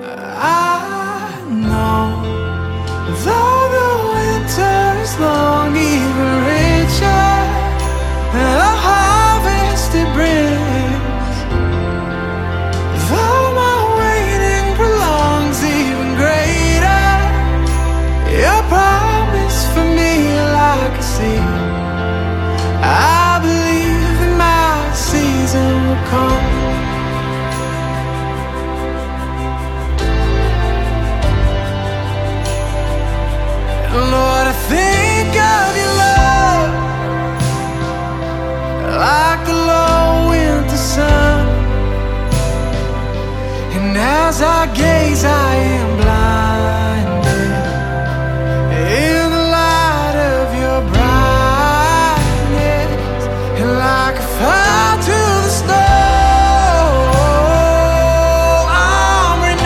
I know, though the winter's long, even richer the harvest it brings. Though my waiting prolongs, even greater your promise for me, like a sea. I believe that my season will come. Lord, I think of your love like the low winter sun, and as I gaze I am